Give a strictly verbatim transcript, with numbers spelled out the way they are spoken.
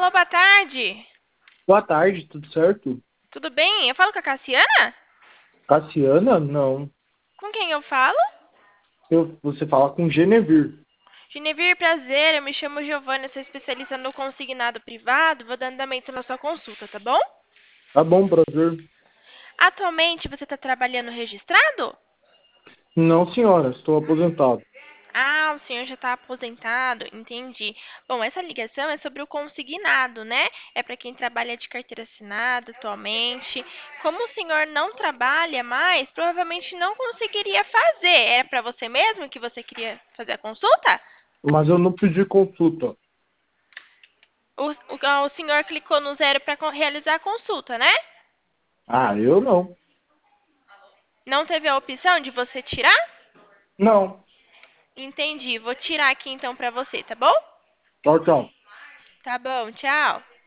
Alô, boa tarde. Boa tarde, tudo certo? Tudo bem? Eu falo com a Cassiana? Cassiana? Não. Com quem eu falo? Eu, você fala com Genevir. Genevir, prazer. Eu me chamo Giovana, sou especialista no consignado privado. Vou dando andamento na sua consulta, tá bom? Tá bom, prazer. Atualmente você está trabalhando registrado? Não, senhora, estou aposentado. Ah, o senhor já está aposentado, entendi. Bom, essa ligação é sobre o consignado, né? É para quem trabalha de carteira assinada atualmente. Como o senhor não trabalha mais, provavelmente não conseguiria fazer. Era para você mesmo que você queria fazer a consulta? Mas eu não pedi consulta. O, o, ah, o senhor clicou no zero para realizar a consulta, né? Ah, eu não. Não teve a opção de você tirar? Não. Entendi. Vou tirar aqui então para você, tá bom? Tchau, tchau. Tá bom, tchau.